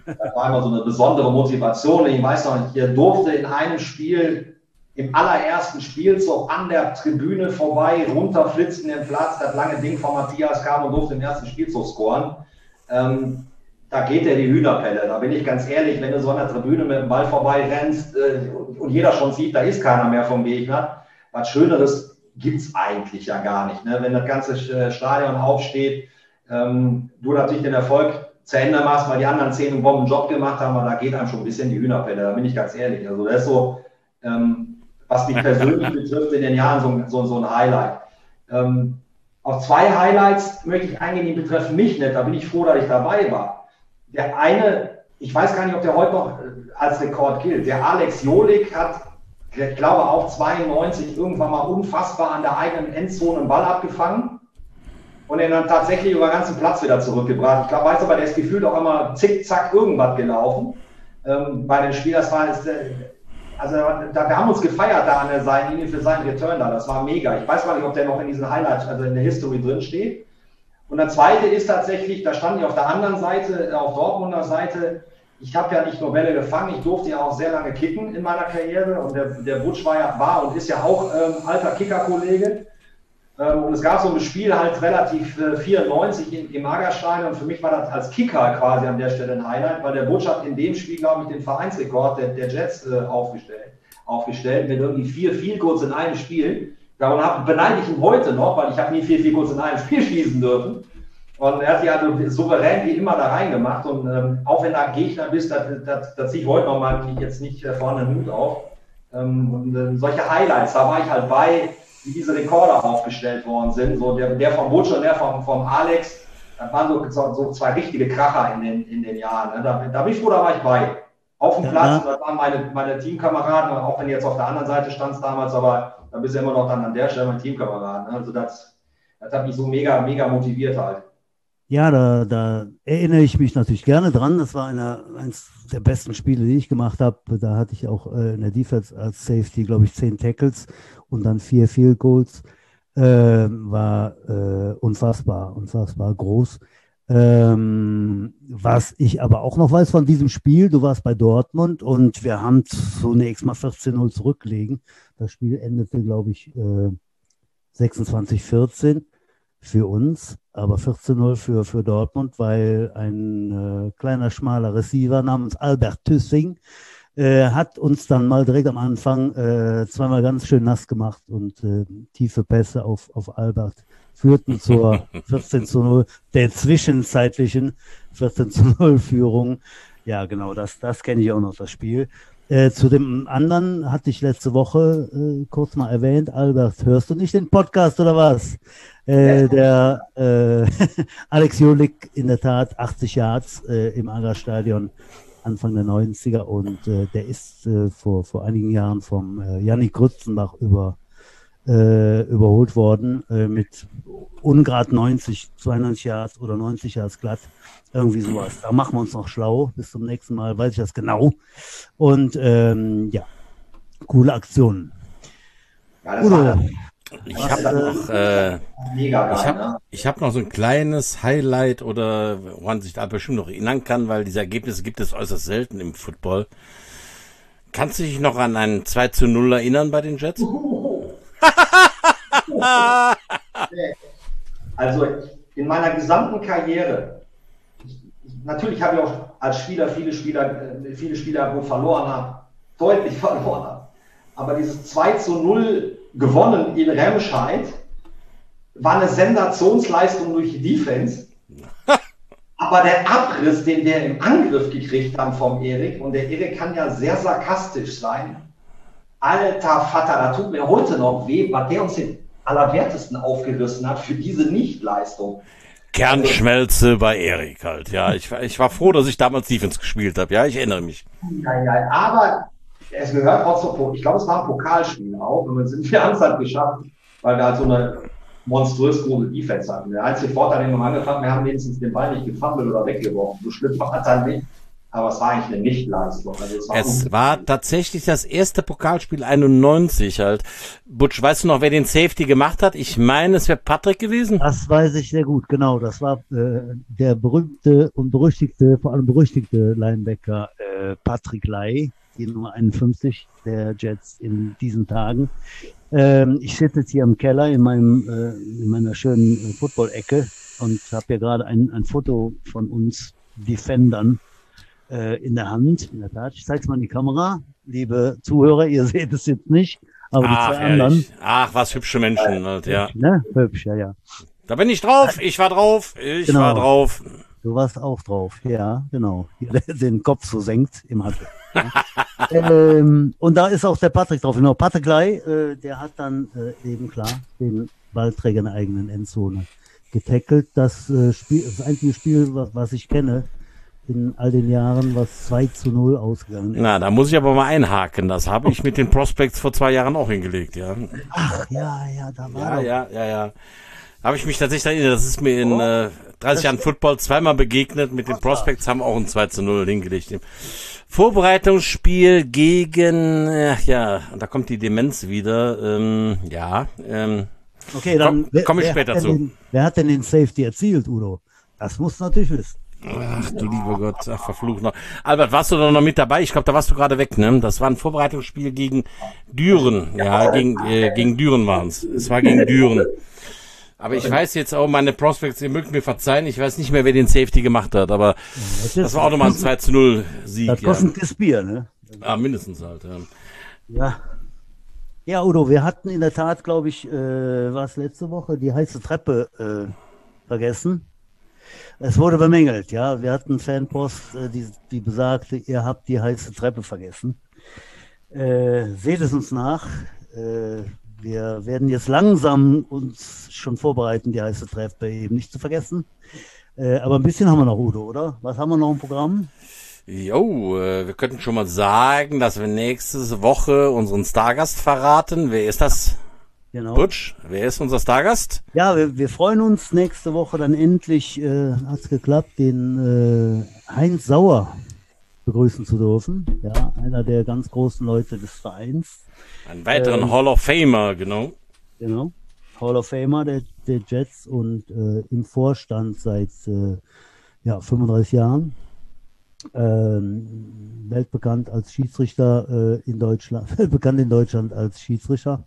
Das war immer so eine besondere Motivation. Ich weiß noch, ich durfte in einem Spiel, im allerersten Spielzug an der Tribüne vorbei, runterflitzen den Platz, das lange Ding von Matthias kam und durfte im ersten Spielzug scoren. Ähm, da geht ja die Hühnerpelle. Da bin ich ganz ehrlich, wenn du so an der Tribüne mit dem Ball vorbei rennst äh, und jeder schon sieht, da ist keiner mehr vom Gegner. Was Schöneres gibt's eigentlich ja gar nicht. Ne? Wenn das ganze Stadion aufsteht, ähm, du natürlich den Erfolg zu Ende machst, weil die anderen zehn einen Bombenjob gemacht haben, aber da geht einem schon ein bisschen die Hühnerpelle. Da bin ich ganz ehrlich. Also das ist so, ähm, was mich persönlich betrifft, in den Jahren so, so, so ein Highlight. Ähm, auf zwei Highlights möchte ich eingehen, die betreffen mich nicht. Da bin ich froh, dass ich dabei war. Der eine, ich weiß gar nicht, ob der heute noch als Rekord gilt. Der Alex Jolik hat, ich glaube auch zweiundneunzig, irgendwann mal unfassbar an der eigenen Endzone einen Ball abgefangen und ihn dann tatsächlich über den ganzen Platz wieder zurückgebracht. Ich glaube, weiß aber, der ist gefühlt auch immer zickzack irgendwas gelaufen. Ähm, bei den Spielern, das war, ist, also da, wir haben uns gefeiert da an der Seitenlinie für seinen Return da. Das war mega. Ich weiß gar nicht, ob der noch in diesen Highlights, also in der History drin steht. Und der zweite ist tatsächlich, da stand ich auf der anderen Seite, auf Dortmunder Seite. Ich habe ja nicht nur Bälle gefangen, ich durfte ja auch sehr lange kicken in meiner Karriere. Und der, der Butsch war ja, war und ist ja auch ähm, alter Kicker-Kollege. Ähm, und es gab so ein Spiel halt relativ äh, vierundneunzig im, im Agerstein. Und für mich war das als Kicker quasi an der Stelle ein Highlight, weil der Butsch hat in dem Spiel, glaube ich, den Vereinsrekord der, der Jets äh, aufgestellt, aufgestellt mit irgendwie vier Field Goals in einem Spiel. Darum hab, beneide ich ihn heute noch, weil ich habe nie vier Field Goals in einem Spiel schießen dürfen. Und er hat die also souverän wie immer da reingemacht. Und ähm, auch wenn da ein Gegner bist, da, da, da ziehe ich heute noch mal jetzt nicht äh, vorne den Hut auf. Ähm, und äh, solche Highlights, da war ich halt bei, wie diese Rekorde aufgestellt worden sind. So der, der vom Butch und der vom, vom Alex, das waren so, so zwei richtige Kracher in den, in den Jahren. Ne? Da, da bin ich froh, da war ich bei. Auf dem Platz, das waren meine, meine Teamkameraden, auch wenn du jetzt auf der anderen Seite standst damals, aber da bist du immer noch dann an der Stelle mein Teamkameraden. Ne? Also das, das hat mich so mega, mega motiviert halt. Ja, da, da erinnere ich mich natürlich gerne dran. Das war eine, eines der besten Spiele, die ich gemacht habe. Da hatte ich auch äh, in der Defense als Safety, glaube ich, zehn Tackles und dann vier Field Goals. Äh, war äh, unfassbar, unfassbar groß. Ähm, was ich aber auch noch weiß von diesem Spiel, du warst bei Dortmund und wir haben zunächst mal vierzehn null zurückgelegen. Das Spiel endete, glaube ich, äh, sechsundzwanzig vierzehn. Für uns, aber vierzehn null für, für Dortmund, weil ein äh, kleiner, schmaler Receiver namens Albert Tüssing äh, hat uns dann mal direkt am Anfang äh, zweimal ganz schön nass gemacht und äh, tiefe Pässe auf, auf Albert führten zur vierzehn zu null, der zwischenzeitlichen vierzehn zu null Führung. Ja, genau, das, das kenne ich auch noch, das Spiel. Äh, zu dem anderen hatte ich letzte Woche äh, kurz mal erwähnt. Albert, hörst du nicht den Podcast oder was? Äh, der äh, Alex Jolik, in der Tat achtzig Yards äh, im Agerstadion Anfang der neunziger und äh, der ist äh, vor, vor einigen Jahren vom äh, Yannick Grützenbach über, äh, überholt worden äh, mit ungrad neunzig, zweiundneunzig Yards oder neunzig Yards glatt. Irgendwie sowas. Da machen wir uns noch schlau. Bis zum nächsten Mal weiß ich das genau. Und ähm, ja, coole Aktionen. Ja, das war ich habe noch, äh, mega geil, ich habe ne? ich hab noch so ein kleines Highlight oder woran sich da bestimmt noch erinnern kann, weil diese Ergebnisse gibt es äußerst selten im Football. Kannst du dich noch an einen zwei zu null erinnern bei den Jets? Also in meiner gesamten Karriere, natürlich habe ich auch als Spieler viele Spieler, viele Spieler, wo verloren habe, deutlich verloren habe. Aber dieses zwei zu null gewonnen in Remscheid war eine Sensationsleistung durch die Defense. Aber der Abriss, den wir im Angriff gekriegt haben vom Erik, und der Erik kann ja sehr sarkastisch sein. Alter Vater, da tut mir heute noch weh, was der uns den Allerwertesten aufgerissen hat für diese Nichtleistung. Kernschmelze bei Erik halt, ja. Ich, ich war froh, dass ich damals Defense gespielt habe, ja, ich erinnere mich. Ja, ja, aber es gehört auch zur, ich glaube, es war ein Pokalspiel auch, und wir haben es halt geschafft, weil wir halt so eine monströs große Defense hatten. Der einzige Vorteil, den wir angefangen haben, wir haben wenigstens den Ball nicht gefummelt oder weggeworfen. So schlimm war es dann nicht. aber es war eigentlich eine Nichtleistung. Also es war, es war tatsächlich das erste Pokalspiel einundneunzig halt. Butch, weißt du noch, wer den Safety gemacht hat? Ich meine, es wäre Patrick gewesen. Das weiß ich sehr gut, genau. Das war äh, der berühmte und berüchtigte, vor allem berüchtigte Linebacker äh, Patrick Lai, die Nummer einundfünfzig der Jets in diesen Tagen. Ähm, ich sitze jetzt hier im Keller in meinem äh, in meiner schönen äh, Football-Ecke und habe hier gerade ein, ein Foto von uns Defendern in der Hand, in der Tat. Ich zeige es mal in die Kamera. Liebe Zuhörer, ihr seht es jetzt nicht, aber Ach, die zwei ehrlich. anderen. Ach, was hübsche Menschen halt, ja. Hübsch, ne? Hübsch, ja, ja. Da bin ich drauf, ich war drauf, ich Genau. war drauf. Du warst auch drauf, ja, genau. Der den Kopf so senkt im Handel. Ja. ähm, und da ist auch der Patrick drauf. Genau, Patrick Lai, äh, der hat dann äh, eben klar den Ballträger in der eigenen Endzone getackelt. Das äh, Spiel, das einzige Spiel, was, was ich kenne, in all den Jahren, was zwei zu null ausgegangen ist. Na, da muss ich aber mal einhaken. Das habe ich mit den Prospects vor zwei Jahren auch hingelegt, ja. Ach, ja, ja, da war Ja, doch. ja, ja, ja. Habe ich mich tatsächlich erinnert. Das ist mir in äh, dreißig Jahren Football zweimal begegnet. Mit den Prospects haben auch ein zwei zu null hingelegt. Im Vorbereitungsspiel gegen, äh, ja, da kommt die Demenz wieder. Ähm, ja, ähm, Okay, dann komm, komme ich wer später hat zu. denn Den, wer hat denn den Safety erzielt, Udo? Das musst du natürlich wissen. Ach du lieber Gott, ach verflucht noch. Albert, warst du doch noch mit dabei? Ich glaube, da warst du gerade weg, ne? Das war ein Vorbereitungsspiel gegen Düren. Ja, gegen, äh, gegen Düren waren es. Es war gegen Düren. Aber ich weiß jetzt auch, meine Prospects, ihr mögt mir verzeihen, ich weiß nicht mehr, wer den Safety gemacht hat, aber Das, das war auch nochmal ein zwei zu null Sieg. Das Ja. kostet ein Kist Bier, ne? Ah, mindestens halt, ja. Ja. Ja, Udo, wir hatten in der Tat, glaube ich, äh, war es letzte Woche, die heiße Treppe äh, vergessen. Es wurde bemängelt, ja. Wir hatten Fanpost, äh, die, die besagte, ihr habt die heiße Treppe vergessen. Äh, seht es uns nach. Äh, wir werden jetzt langsam uns schon vorbereiten, die heiße Treppe eben nicht zu vergessen. Äh, aber ein bisschen haben wir noch, Udo, oder? Was haben wir noch im Programm? Jo, äh, wir könnten schon mal sagen, dass wir nächste Woche unseren Stargast verraten. Wer ist das? Genau. Butch, wer ist unser Stargast? Ja, wir, wir freuen uns nächste Woche dann endlich, äh, hat es geklappt, den äh, Heinz Sauer begrüßen zu dürfen. Ja, einer der ganz großen Leute des Vereins. Einen weiteren Ähm, Hall of Famer, genau. Genau. Hall of Famer der, der Jets und äh, im Vorstand seit äh, ja, fünfunddreißig Jahren. Ähm, weltbekannt als Schiedsrichter äh, in Deutschland, weltbekannt in Deutschland als Schiedsrichter.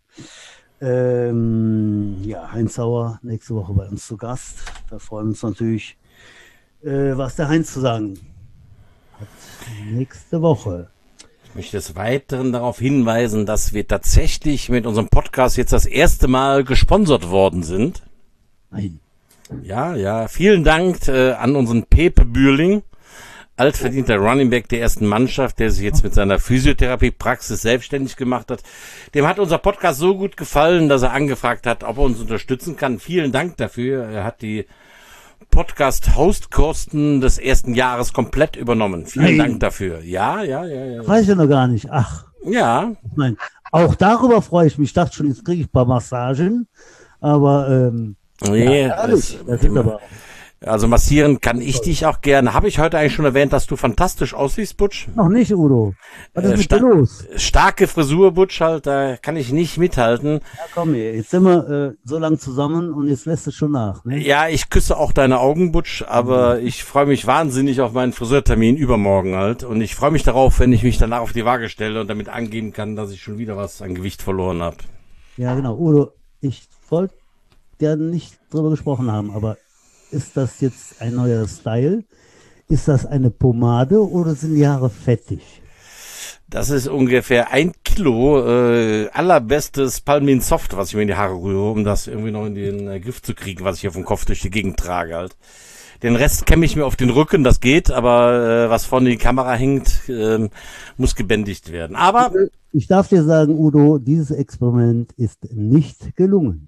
Ähm, ja, Heinz Sauer nächste Woche bei uns zu Gast. Da freuen wir uns natürlich, äh, was der Heinz zu sagen hat. Nächste Woche. Ich möchte des Weiteren darauf hinweisen, dass wir tatsächlich mit unserem Podcast jetzt das erste Mal gesponsert worden sind. Nein. Ja, ja, vielen Dank äh, an unseren Pepe Bührling, altverdienter Running Back der ersten Mannschaft, der sich jetzt mit seiner Physiotherapie-Praxis selbstständig gemacht hat. Dem hat unser Podcast so gut gefallen, dass er angefragt hat, ob er uns unterstützen kann. Vielen Dank dafür. Er hat die Podcast-Hostkosten des ersten Jahres komplett übernommen. Vielen Nein. Dank dafür. Ja, ja, ja, ja. Weiß ich noch gar nicht. Ach, Ja, nein. Auch darüber freue ich mich. Ich dachte schon, jetzt kriege ich ein paar Massagen. Aber, ähm, nee, ja, ehrlich, es- das sind aber also massieren kann ich dich auch gerne. Habe ich heute eigentlich schon erwähnt, dass du fantastisch aussiehst, Butch? noch nicht, Udo. Was ist Äh, mit sta- dir los? Starke Frisur, Butch, halt, da kann ich nicht mithalten. Ja, komm hier. Jetzt sind wir äh, so lang zusammen und jetzt lässt es schon nach. Ne? Ja, ich küsse auch deine Augen, Butch, aber ich freue mich wahnsinnig auf meinen Friseurtermin übermorgen halt. Und ich freue mich darauf, wenn ich mich danach auf die Waage stelle und damit angeben kann, dass ich schon wieder was an Gewicht verloren habe. Ja, genau. Udo, ich wollte ja nicht drüber gesprochen haben, aber ist das jetzt ein neuer Style? Ist das eine Pomade oder sind die Haare fettig? Das ist ungefähr ein Kilo äh, allerbestes Palmin Soft, was ich mir in die Haare rühre, um das irgendwie noch in den äh, Griff zu kriegen, was ich hier vom Kopf durch die Gegend trage halt. Den Rest kämme ich mir auf den Rücken, das geht, aber äh, was vorne in die Kamera hängt, äh, muss gebändigt werden. Aber Ich darf dir sagen, Udo, dieses Experiment ist nicht gelungen.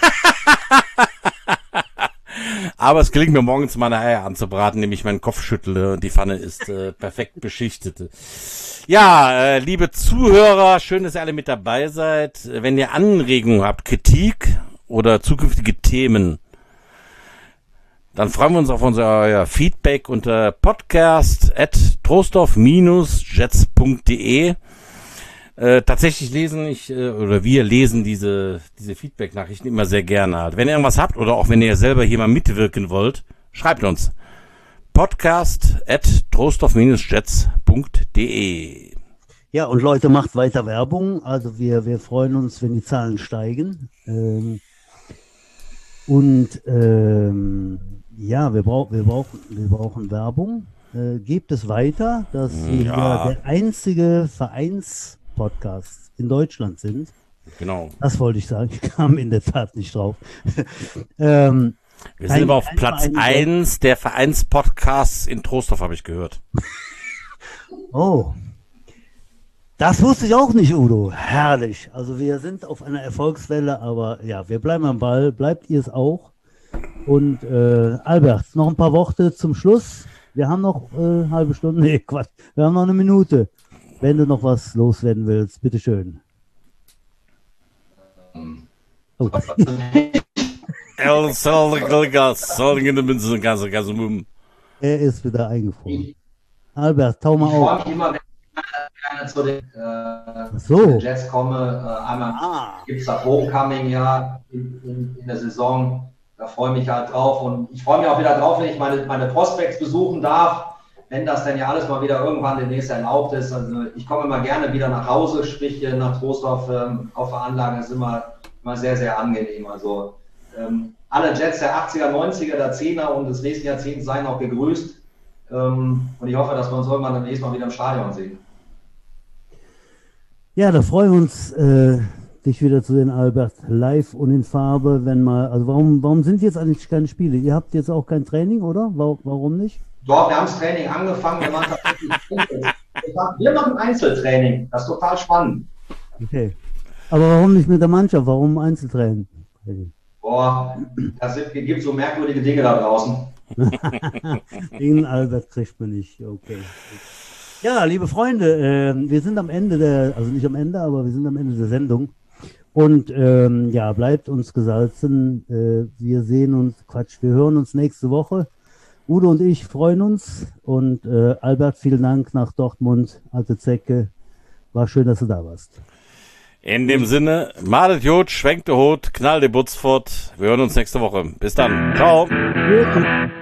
Aber es gelingt mir morgens meine Eier anzubraten, indem ich meinen Kopf schüttle und die Pfanne ist äh, perfekt beschichtet. Ja, äh, liebe Zuhörer, schön, dass ihr alle mit dabei seid. Wenn ihr Anregungen habt, Kritik oder zukünftige Themen, dann freuen wir uns auf unser euer Feedback unter podcast at trostorf Jets punkt de. Äh, tatsächlich lesen ich, äh, oder wir lesen diese, diese Feedback-Nachrichten immer sehr gerne. Halt. Wenn ihr irgendwas habt oder auch wenn ihr selber hier mal mitwirken wollt, schreibt uns. Podcast at trostorf Jets punkt de. Ja, und Leute, macht weiter Werbung. Also wir, wir freuen uns, wenn die Zahlen steigen. Ähm, und ähm, ja, wir, brauch, wir, brauchen, wir brauchen Werbung. Äh, gebt es weiter, dass wir Ja. der einzige Vereinspodcast in Deutschland sind. Genau. Das wollte ich sagen. Ich kam in der Tat nicht drauf. ähm, Wir kein- sind aber auf kein Platz Verein- eins der Vereinspodcasts in Trostorf, habe ich gehört. Oh, das wusste ich auch nicht, Udo. Herrlich. Also wir sind auf einer Erfolgswelle, aber ja, wir bleiben am Ball. Bleibt ihr es auch? Und äh, Albert, noch ein paar Worte zum Schluss. Wir haben noch äh, eine halbe Stunde. Nee, Quatsch. Wir haben noch eine Minute. Wenn du noch was loswerden willst, bitteschön. Oh. El Salgas, Er ist wieder eingefroren. Albert, tau Ich mal freue auf. mich immer, wenn ich gerne zu den, äh, so. zu den Jets komme. Äh, einmal Ah. gibt es das Homecoming ja in, in, in der Saison. Da freue ich mich halt drauf. Und ich freue mich auch wieder drauf, wenn ich meine, meine Prospects besuchen darf. Wenn das dann ja alles mal wieder irgendwann demnächst erlaubt ist. Also ich komme immer gerne wieder nach Hause, sprich hier nach Trostorf ähm, auf der Anlage. Das ist immer, immer sehr, sehr angenehm. Also ähm, alle Jets der achtziger, neunziger, der zehner und des nächsten Jahrzehnts seien auch gegrüßt. Ähm, und ich hoffe, dass wir uns irgendwann demnächst mal wieder im Stadion sehen. Ja, da freuen wir uns, äh, dich wieder zu sehen, Albert, live und in Farbe, wenn mal, also warum, warum sind jetzt eigentlich keine Spiele? Ihr habt jetzt auch kein Training, oder? Warum, warum nicht? Doch, wir haben das Training angefangen. Wir, waren tatsächlich wir machen Einzeltraining. Das ist total spannend. Okay. Aber warum nicht mit der Mannschaft? Warum Einzeltraining? Boah, das gibt so merkwürdige Dinge da draußen. Den Albert kriegt man nicht. Okay. Ja, liebe Freunde, äh, wir sind am Ende der, also nicht am Ende, aber wir sind am Ende der Sendung. Und ähm, ja, bleibt uns gesalzen. Äh, wir sehen uns, Quatsch, wir hören uns nächste Woche. Udo und ich freuen uns. Und äh, Albert, vielen Dank nach Dortmund, alte Zecke. War schön, dass du da warst. In dem Sinne, malet Jod, schwenkt de Hut, knall de Butz fort. Wir hören uns nächste Woche. Bis dann. Ciao. Gut.